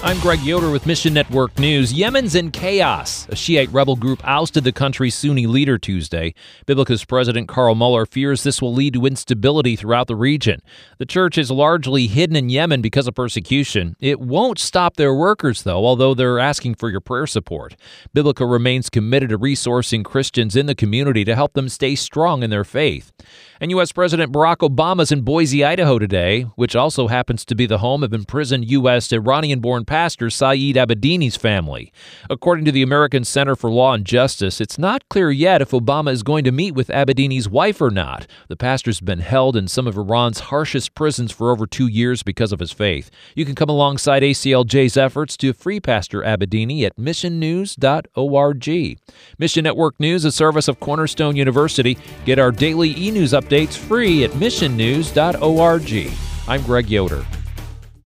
I'm Greg Yoder with Mission Network News. Yemen's in chaos. A Shiite rebel group ousted the country's Sunni leader Tuesday. Biblica's President Carl Muller fears this will lead to instability throughout the region. The church is largely hidden in Yemen because of persecution. It won't stop their workers, though, although they're asking for your prayer support. Biblica remains committed to resourcing Christians in the community to help them stay strong in their faith. And U.S. President Barack Obama's in Boise, Idaho today, which also happens to be the home of imprisoned U.S. Iranian-born pastor Saeed Abedini's family. According to the American Center for Law and Justice, it's not clear yet if Obama is going to meet with Abedini's wife or not. The pastor's been held in some of Iran's harshest prisons for over 2 years because of his faith. You can come alongside ACLJ's efforts to free Pastor Abedini at missionnews.org. Mission Network News, a service of Cornerstone University. Get our daily e-news updates free at missionnews.org. I'm Greg Yoder.